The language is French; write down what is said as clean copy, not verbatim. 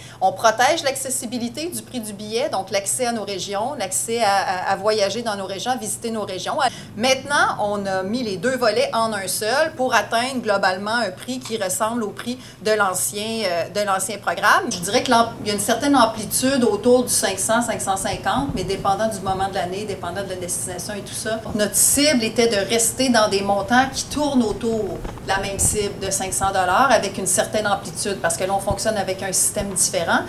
On protège l'accessibilité du prix du billet, donc l'accès à nos régions, l'accès à voyager dans nos régions, à visiter nos régions. Maintenant, on a mis les deux volets en un seul pour atteindre globalement un prix qui ressemble au prix de l'ancien programme. Je dirais qu'il y a une certaine amplitude autour du 500, 550, mais dépendant du moment de l'année, dépendant de la destination et tout ça. Notre cible était de rester dans des montants qui tournent autour de la même cible de 500 $ avec une certaine amplitude, parce que là, on fonctionne avec un système différent.